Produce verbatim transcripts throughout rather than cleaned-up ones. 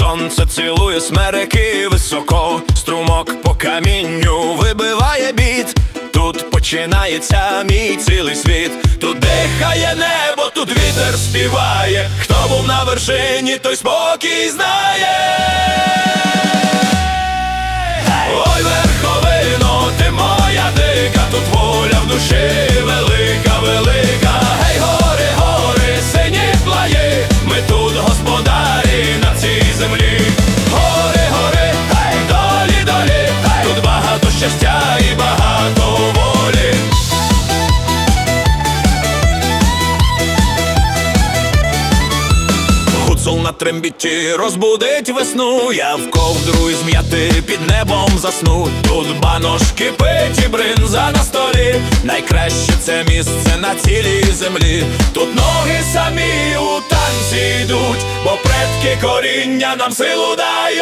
сонце цілує смереки високо, струмок по камінню вибиває біт. Тут починається мій цілий світ. Тут дихає небо, тут вітер співає. Хто був на вершині, той спокій знає. Ой, верховино, ти моя дика, тут воля в душі велика, велика. Гей, гори, гори, сині плаї, ми тут господарі на цій землі. Гори, гори, гей, долі, долі, гей, тут багато щастя і багато волі. Гуцул на трембіті розбудить весну, я в ковдру із м'яти під небом засну. Тут банош кипить і бринза на столі, найкраще це місце на цілій землі. Тут ноги самі у танці йдуть, бо предки коріння нам силу дають.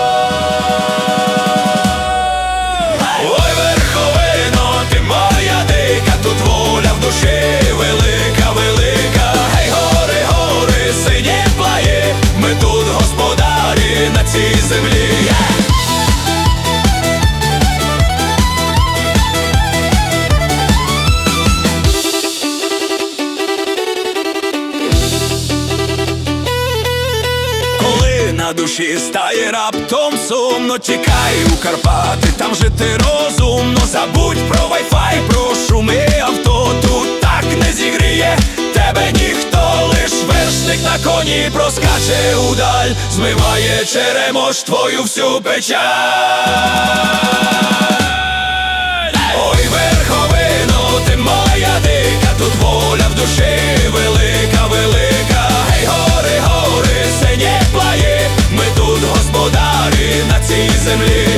Ой, верховино, ти моя дика, тут воля в душі велика, велика. Гей, гори, гори, сині плаї, ми тут господарі на цій землі. Коли на душі стає раптом сумно, тікай у Карпати, там жити розумно. Забудь про вайфай, про шуми авто, тут так не зігріє тебе ніхто. Лиш вершник на коні проскаче удаль, змиває черемош твою всю печаль. Ой, верховино, ти моя дика, тут воля в душі велика, велика. Гей, гори, гори, сині плаї, ми тут господарі на цій землі.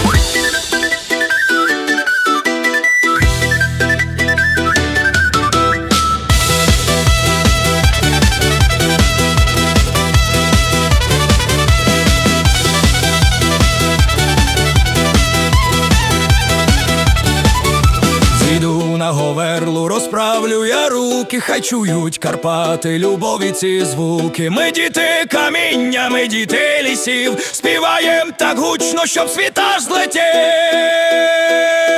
На говерлу розправлю я руки, хай чують Карпати любові ці звуки. Ми діти каміння, ми діти лісів, співаєм так гучно, щоб світ аж злетів.